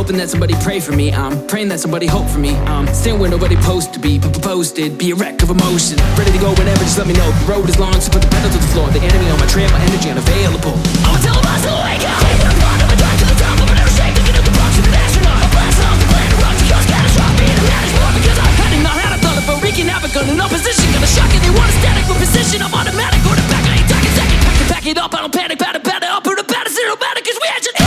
hoping that somebody pray for me. I'm praying that somebody hope for me. I'm staying where nobody supposed to be, posted. Be a wreck of emotion. Ready to go whenever, just let me know. The road is long, so put the pedal to the floor. The enemy on my trail, my energy unavailable. I'ma tell them I still wake up. Take the blood of a drive to the top of an air shake. Thinking of the box of an astronaut. A blast off the plane to rock to cause catastrophe. And I'm managed more because I've had enough. Had a thought of a wreaking havoc on an opposition. Gonna shock it, they want a static for position. I'm automatic, quarterback, I ain't talking second. Pack it up, I don't panic, pat it up, put a pat, it's automatic, cause we had you.